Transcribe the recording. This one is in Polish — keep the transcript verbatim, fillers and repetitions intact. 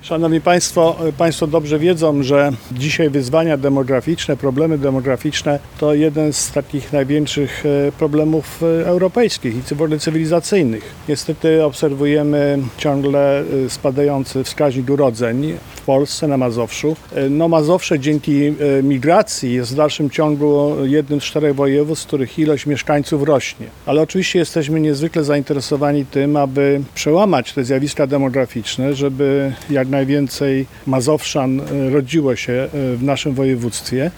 Szanowni Państwo, Państwo dobrze wiedzą, że dzisiaj wyzwania demograficzne, problemy demograficzne to jeden z takich największych problemów europejskich i w ogóle cywilizacyjnych. Niestety obserwujemy ciągle spadający wskaźnik urodzeń w Polsce, na Mazowszu. No Mazowsze dzięki migracji jest w dalszym ciągu jednym z czterech województw, w których ilość mieszkańców rośnie. Ale oczywiście jesteśmy niezwykle zainteresowani tym, aby przełamać te zjawiska demograficzne, żeby jak najwięcej Mazowszan rodziło się w naszym województwie.